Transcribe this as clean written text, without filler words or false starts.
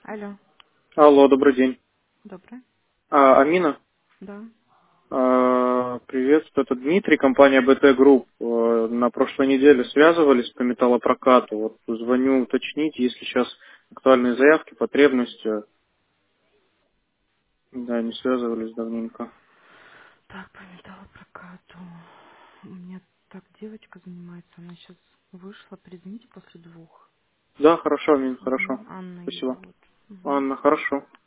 Алло, Алло, добрый день. доброе. Амина, Да. приветствую. Это Дмитрий, компания БТ Групп. На прошлой неделе связывались по металлопрокату. Вот звоню уточнить, есть ли сейчас актуальные заявки, потребности. Да, не связывались давненько. Так, по металлопрокату. У меня так девочка занимается, она сейчас вышла, перезвоните после 2. Да, хорошо, Амин, хорошо. Анна ее Спасибо. зовут. Мгм. Анна, хорошо.